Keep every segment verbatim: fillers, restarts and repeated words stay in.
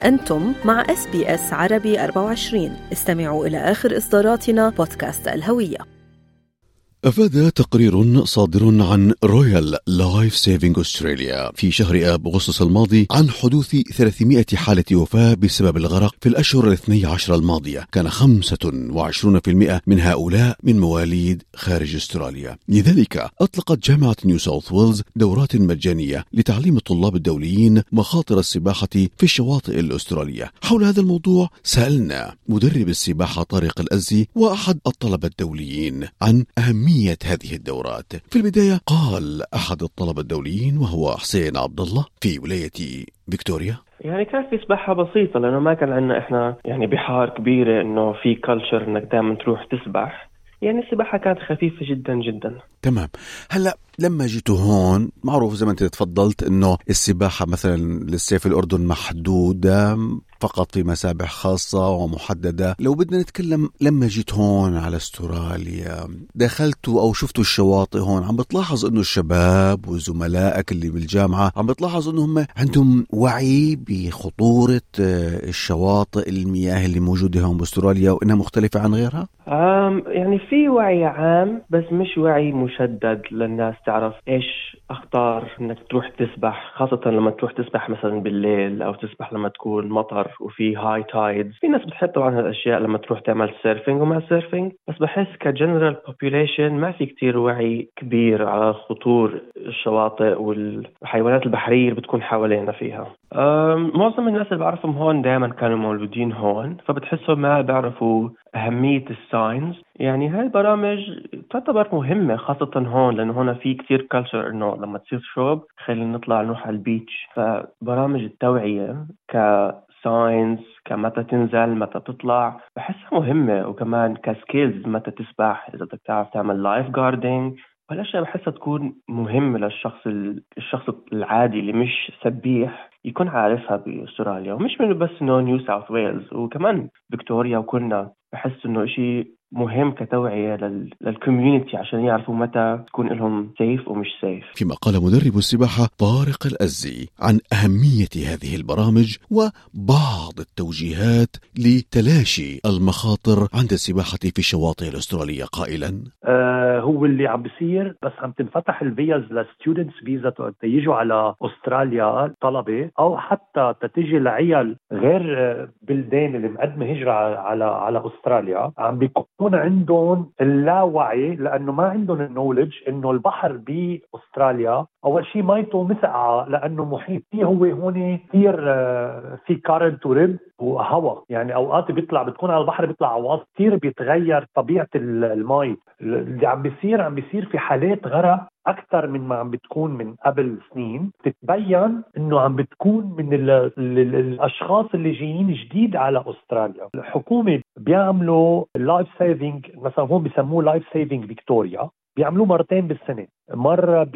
أنتم مع إس بي إس عربي أربعة وعشرين. استمعوا إلى آخر إصداراتنا بودكاست الهوية. أفاد تقرير صادر عن رويال لايف سيفينغ أستراليا في شهر آب أغسطس الماضي عن حدوث ثلاثمائة حالة وفاة بسبب الغرق في الأشهر الاثني عشر الماضية. كان خمسة وعشرين بالمئة من هؤلاء من مواليد خارج أستراليا. لذلك أطلقت جامعة نيو ساوث ويلز دورات مجانية لتعليم الطلاب الدوليين مخاطر السباحة في الشواطئ الأسترالية. حول هذا الموضوع سألنا مدرب السباحة طارق الأزي وأحد الطلبة الدوليين عن أهمية هذه الدورات. في البداية قال أحد الطلبة الدوليين وهو حسين عبد الله في ولاية فيكتوريا: يعني كان في سباحة بسيطة لأنه ما كان عندنا إحنا يعني بحار كبيرة إنه في كلتشر إنك دائما تروح تسبح. يعني السباحة كانت خفيفة جدا جدا. تمام. هلأ لما جيتوا هون معروف زي ما أنت تفضلت إنه السباحة مثلا للصيف في الأردن محدودة فقط في مسابح خاصة ومحددة. لو بدنا نتكلم لما جيت هون على استراليا دخلتوا أو شفتوا الشواطئ هون، عم بتلاحظ إنه الشباب وزملائك اللي بالجامعة عم بتلاحظ إنهم عندهم وعي بخطورة الشواطئ المياه اللي موجودة هون باستراليا وإنها مختلفة عن غيرها؟ آم يعني في وعي عام بس مش وعي مشدد للناس تعرف إيش أخطار إنك تروح تسبح، خاصة لما تروح تسبح مثلا بالليل أو تسبح لما تكون مطر وفي هاي تايدز. في ناس بتحب طبعا هالأشياء لما تروح تعمل سيرفينج ومع سيرفينج، بس بحس كجنرال بوبوليشن ما في كتير وعي كبير على خطور الشواطئ والحيوانات البحرية اللي بتكون حوالينا فيها. معظم الناس اللي بعرفهم هون دائما كانوا مولودين هون، فبتحسهم ما بيعرفوا أهمية الساينز. يعني هاي البرامج تعتبر مهمة خاصة هون لأنه هنا في كتير كالتشر إنه لما تصير شوب خلينا نطلع نروح على البيتش. فبرامج التوعية كساينز كمتى تنزل متى تطلع بحسها مهمة، وكمان كسكيلز متى تسبح، إذا بدك تعرف تعمل لايف جاردينج والأشياء بحسها تكون مهمة للشخص الشخص العادي اللي مش سبيح يكون عارفها بأستراليا. ومش منه بس إنه نيو ساوث ويلز وكمان فيكتوريا وكلنا بحس إنه إشي مهم كتوعية للكوميونيتي عشان يعرفوا متى تكون لهم سيف ومش سيف. فيما قال مدرب السباحة طارق الأزي عن أهمية هذه البرامج وبعض التوجيهات لتلاشي المخاطر عند السباحة في الشواطئ الأسترالية قائلا: آه هو اللي عم بيصير بس عم تنفتح الفيز لستودنتس فيزا تيجوا على أستراليا طلبة أو حتى تتجي لعيال غير بلدان اللي مقدمة هجرة على على أستراليا. عم بيكون عندهم اللاوعي لأنه ما عندهم النولج إنه البحر بأستراليا أول شيء ميته مسقعة لأنه محيط فيه هو هون كثير في كارنت ورب وهواء. يعني أوقات بيطلع بتكون على البحر بيطلع عواصف كثير بيتغير طبيعة المي. اللي عم بيصير عم بيصير في حالات غرق أكثر من ما عم بتكون من قبل سنين. تتبين إنه عم بتكون من ال ال ال الأشخاص اللي جايين جديد على أستراليا. الحكومة بيعملوا لايف سيفينج، مثلا هون بيسموه لايف سيفينج فيكتوريا، بيعملوه مرتين بالسنة، مرة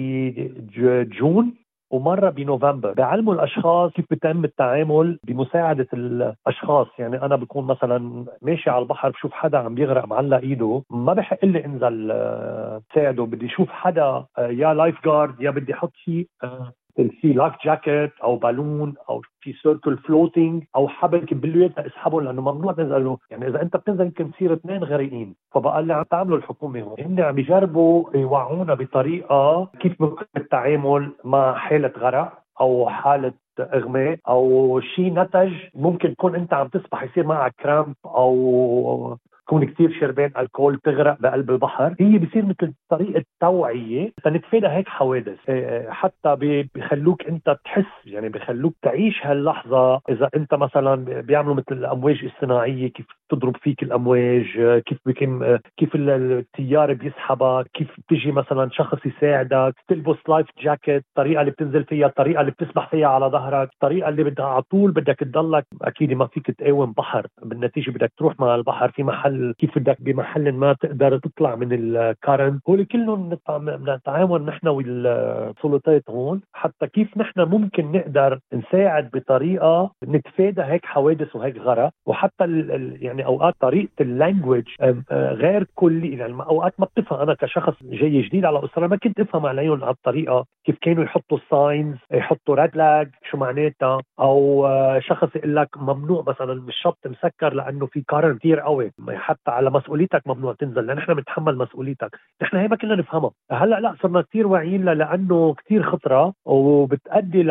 بجون ومرة بنوفمبر. بيعلموا الأشخاص كيف بيتم التعامل بمساعدة الأشخاص. يعني أنا بكون مثلا ماشي على البحر بشوف حدا عم بيغرق معلق إيده، ما بحق لي انزل ساعده، بدي شوف حدا يا لايف جارد يا بدي حط شيء في لايف جاكيت او بالون او في سيركل فلوتينج او حبل كبلوية اسحبهم لانه ممنوع تنزلوا. يعني اذا انت بتنزل يمكن تصير اثنين غريقين. فبقى اللي عم تعملوا الحكومه هون هن عم يجربوا يوعونا بطريقه كيف ممكن التعامل مع حاله غرق او حاله اغماء او شيء نتج. ممكن تكون انت عم تسبح يصير معك كرامب او تكون كتير شربان الكول تغرق بقلب البحر. هي بيصير مثل طريقة توعية تنتفادى هيك حوادث. حتى بيخلوك انت تحس، يعني بيخلوك تعيش هاللحظة. اذا انت مثلا بيعملوا مثل الامواج الصناعية كيف تضرب فيك الامواج، كيف بكم كيف التيار بيسحبك، كيف بتجي مثلا شخص يساعدك، تلبس لايف جاكيت، الطريقة اللي بتنزل فيها، الطريقة اللي بتسبح فيها على ظهرك، الطريقة اللي بدها على طول بدك تضلك. اكيد ما فيك تقاوم بحر، بالنتيجة بدك تروح مع البحر في محل كيف بدك بمحل ما تقدر تطلع من الكارنت. هول كلهم نتعاون نحن والسلطات هون حتى كيف نحن ممكن نقدر نساعد بطريقة نتفادى هيك حوادث وهيك غرق. وحتى يعني يعني اوقات طريقه اللانجويج غير كلي، يعني اوقات ما بتفهم. انا كشخص جاي جديد على استراليا ما كنت افهم عليهم على الطريقه كيف كانوا يحطوا الساينز، يحطوا ريد لاج شو معناتها، او شخص يقول لك ممنوع مثلا الشط مسكر لانه في كارن كثير قوي، حتى على مسؤوليتك ممنوع تنزل لان احنا بنتحمل مسؤوليتك. نحن هي ما كنا نفهمها. هلا لا صرنا كثير واعيين لانه كثير خطره وبتؤدي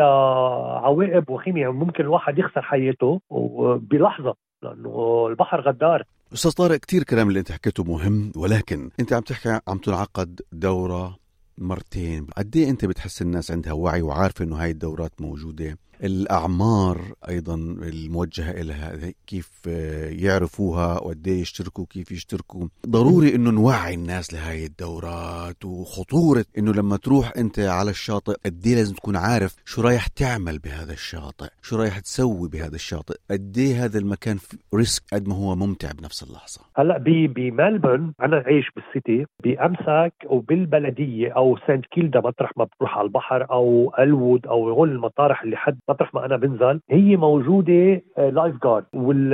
لعواقب وخيمه، يعني ممكن الواحد يخسر حياته وبلحظه لانه البحر غدار. استاذ طارق، كتير كلام اللي انت حكيته مهم، ولكن انت عم تحكي عم تنعقد دوره مرتين، قد ايه انت بتحس الناس عندها وعي وعارفه انه هاي الدورات موجوده؟ الأعمار أيضا الموجهة إلها كيف يعرفوها وقد ايه يشتركوا، كيف يشتركوا؟ ضروري إنه نوعي الناس لهاي الدورات وخطورة إنه لما تروح أنت على الشاطئ قد ايه لازم تكون عارف شو رايح تعمل بهذا الشاطئ، شو رايح تسوي بهذا الشاطئ، قد ايه هذا المكان ريسك قد ما هو ممتع بنفس اللحظة. هلا بملبورن أنا عايش بالسيتي، بأمساك وبالبلدية أو سانت كيلدا مطرح ما بتروح على البحر، أو ألوود أو هول المطارح اللي حد مطرح ما أنا بنزل، هي موجودة لايف جارد،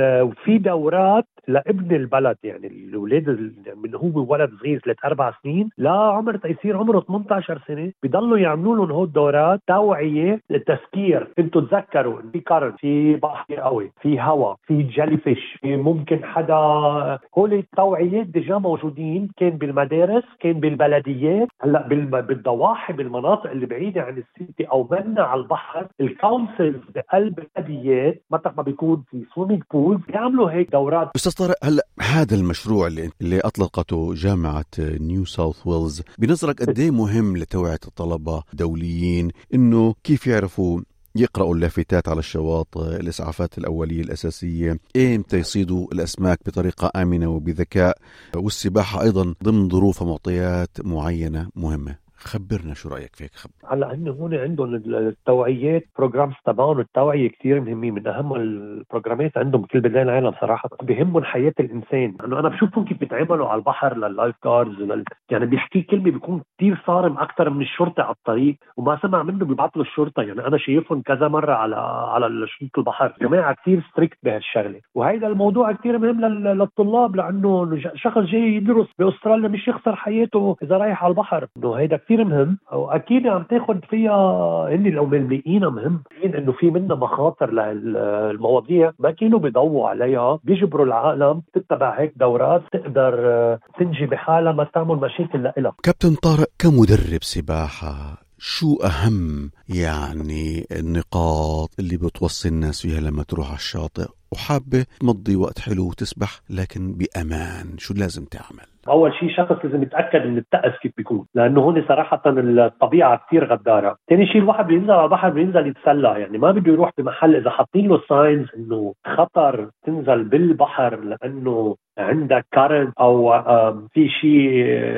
وفي دورات لابن البلد، يعني الأولاد من هو ولد صغير ثلاث أربع سنين لا عمر تيصير عمره ثمانية عشر سنة، بيضلوا يعملوا لهم هول الدورات توعية تذكير. انتوا تذكروا في كارن، في بحر قوي، في هوا، في جيلي فيش، في ممكن حدا. هول التوعيات ديجا موجودين، كان بالمدارس، كان بالبلديات، هلا بالضواحي بالمناطق اللي بعيدة عن السيتي او منا على البحر. الكونسل بقلب البلديات متى ما بيكون في سويمينج بول بيعملوا هيك دورات. أستاذ طارق، هلا هذا المشروع اللي اللي أطلقته جامعة نيو ساوث ويلز بنظرك قد ايه مهم لتوعية الطلبة دوليين إنه كيف يعرفوا يقرأوا اللافتات على الشواطئ، الإسعافات الأولية الأساسية، إمتى يصيدوا الأسماك بطريقة آمنة وبذكاء، والسباحة أيضا ضمن ظروف ومعطيات معينة مهمة؟ خبرنا شو رأيك فيك. خبر. هلا هن هون عندهم التوعيات بروجرامز تبعهم، التوعية كتير مهمين، من أهم البروجرامات عندهم كل بلدان العالم صراحة. بيهمهم حياة الإنسان، لأنه أنا بشوفهم كيف بيتعاملوا على البحر لللايف جاردز، لل... يعني بيحكي كلمة بيكون كتير صارم أكتر من الشرطة على الطريق، وما سمع منه بيبعث له الشرطة. يعني أنا شايفهم كذا مرة على على شرطة البحر، جماعة كتير ستريكت بهالشغلة. وهيدا الموضوع كتير مهم لل... للطلاب، لأنه شخص جاي يدرس بأستراليا مش يخسر حياته إذا رايح على البحر. إنه هيدا كتير مهم، واكيد عم تاخد فيها اللي لو ملمقينا مهم انه في منها مخاطر للمواضيع ما كانوا بيضووا عليها، بيجبروا العالم تتبع هيك دورات تقدر تنجي بحالها ما تعمل مشاكل لها. كابتن طارق، كمدرب سباحة شو أهم يعني النقاط اللي بتوصي الناس فيها لما تروح على الشاطئ وحابة تمضي وقت حلو وتسبح لكن بأمان؟ شو لازم تعمل؟ أول شيء شخص لازم يتأكد من التأس كيف بيكون، لأنه هون صراحة الطبيعة كتير غدارة. تاني شيء الواحد بينزل على البحر بينزل يتسلى، يعني ما بده يروح بمحل إذا حاطين له ساينز إنه خطر تنزل بالبحر لأنه عندك كارنت أو في شيء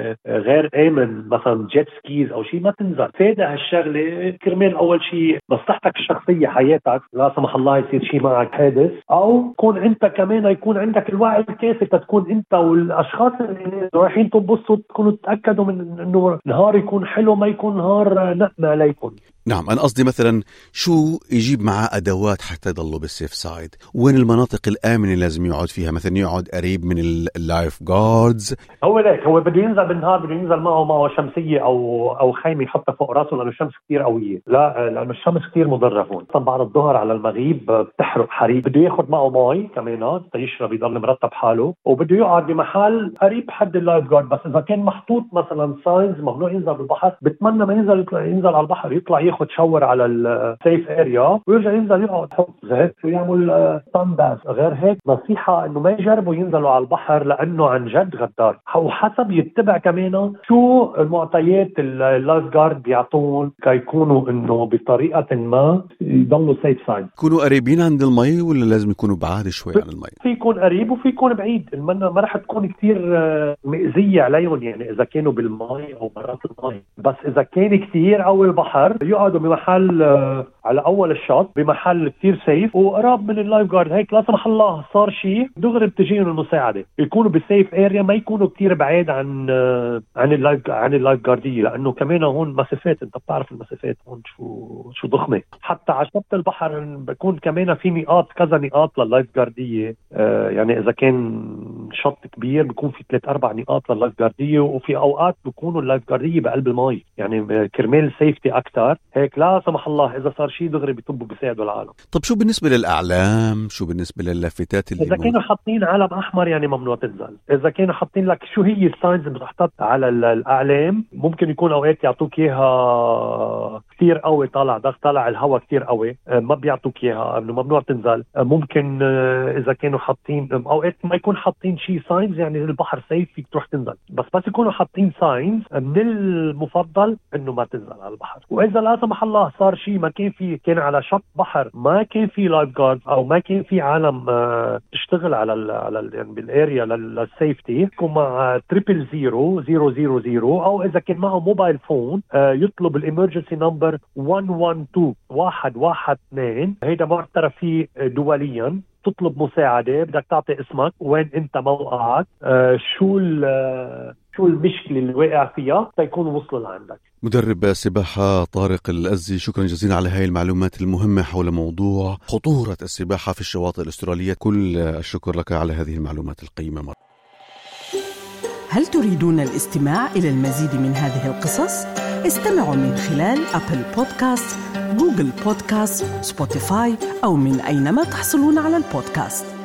غير آمن مثلا جيت سكيز أو شيء، ما تنزل. فايدة هالشغلة كرمال أول شيء مصلحتك الشخصية، حياتك لا سمح الله يصير شيء معك حادث، أو كون أنت كمان يكون عندك الوعي الكافي تكون أنت والأشخاص اللي رايحين تبصوا تكونوا تتأكدوا من إنه نهار يكون حلو ما يكون نهار نقمة عليكم. نعم، أنا قصدي مثلا شو يجيب معاه أدوات حتى يضلوا بالسيف سايد، وين المناطق الآمنة لازم يقعد فيها، مثلا يقعد قريب من اللايف جاردز. هو ليك هو بده ينزل بالنهار، بده ينزل معه معه شمسية أو أو خيمة يحطها فوق راسه لأنه الشمس كتير قوية، لا لأنه الشمس كتير مضرة هون. طبعا بعد الظهر على المغيب بتحرق حريق. بده ياخد معه مي كمان تيشرب يضل مرتب حاله، وبده يقعد بمحل قريب حد اللايف جارد. بس إذا كان محطوط مثلا ساينز ممنوع ينزل بالبحر، بتمنى ما ينزل يطلع ينزل على البحر، يطلع ياخد شاور على السيف اريا ويرجع ينزل يقعد يحط زيت ويعمل سان باث. غير هيك نصيحة انه ما يجربوا ينزلوا على البحر لانه عن جد غدار. وحسب يتبع كمان شو المعطيات اللايف جارد بيعطون كيكونوا انه بطريقة ما يضلوا سيف سايد. يكونوا قريبين عند المي ولا لازم يكونوا بعاد شوي عن المي؟ في يكون قريب وفي يكون بعيد. المنة ما رح تكون كتير مئزية عليهم يعني اذا كانوا بالمي او برات المي، بس اذا كان كتير قوي البحر يقعد بيقعدوا بمحل آه على اول الشط بمحل كتير سيف وقراب من اللايف جارد، هيك لا سمح الله صار شيء دغري بتجيهم المساعده، يكونوا بسيف اريا، ما يكونوا كتير بعيد عن آه عن اللايف عن اللايف جارديه، لانه كمان هون مسافات، انت بتعرف المسافات هون شو شو ضخمه. حتى على شط البحر بكون كمان في نقاط، كذا نقاط لللايف جارديه، آه يعني اذا كان شط كبير بيكون في ثلاث اربع نقاط لللايف جارديه، وفي اوقات بيكونوا اللايف جارديه بقلب المي، يعني كرمال سيفتي اكثر، هيك لا سمح الله اذا صار شيء دغري بيطبوا بيساعدوا العالم. طب شو بالنسبه للاعلام؟ شو بالنسبه للافتات اللي اذا كانوا حاطين علم احمر يعني ممنوع تنزل. اذا كانوا حاطين لك شو هي الساينز اللي بتحط على الاعلام، ممكن يكون اوقات يعطوك اياها كثير قوي، طالع ضغط طالع الهواء كثير قوي، ما بيعطوك اياها انه ممنوع تنزل. ممكن اذا كانوا حاطين اوقات ما يكون حاطين شيء ساينز يعني البحر سيف فيك تروح تنزل، بس بس يكونوا حاطين ساينز من المفضل انه ما تنزل على البحر. واذا لا سمح الله صار شيء ما كان في، كان على شط بحر ما كان في لايف جارد او ما كان في عالم تشتغل على ال على ال يعني بالاريا للسيفتي، يكون مع تريبل زيرو زيرو زيرو زيرو، او اذا كان معه موبايل فون يطلب الامرجنسي نمبر واحد واحد اثنين واحد واحد اثنين، هيدا معترف فيه دوليا. تطلب مساعدة، بدك تعطي اسمك، وين انت موقعك، آه شو شو المشكلة اللي واقع فيها تيكونوا وصلوا لعندك. مدرب سباحة طارق الأزي، شكرا جزيلا على هاي المعلومات المهمة حول موضوع خطورة السباحة في الشواطئ الأسترالية. كل الشكر لك على هذه المعلومات القيمة. هل تريدون الاستماع إلى المزيد من هذه القصص؟ استمعوا من خلال أبل بودكاست، جوجل بودكاست، سبوتيفاي، أو من أينما تحصلون على البودكاست.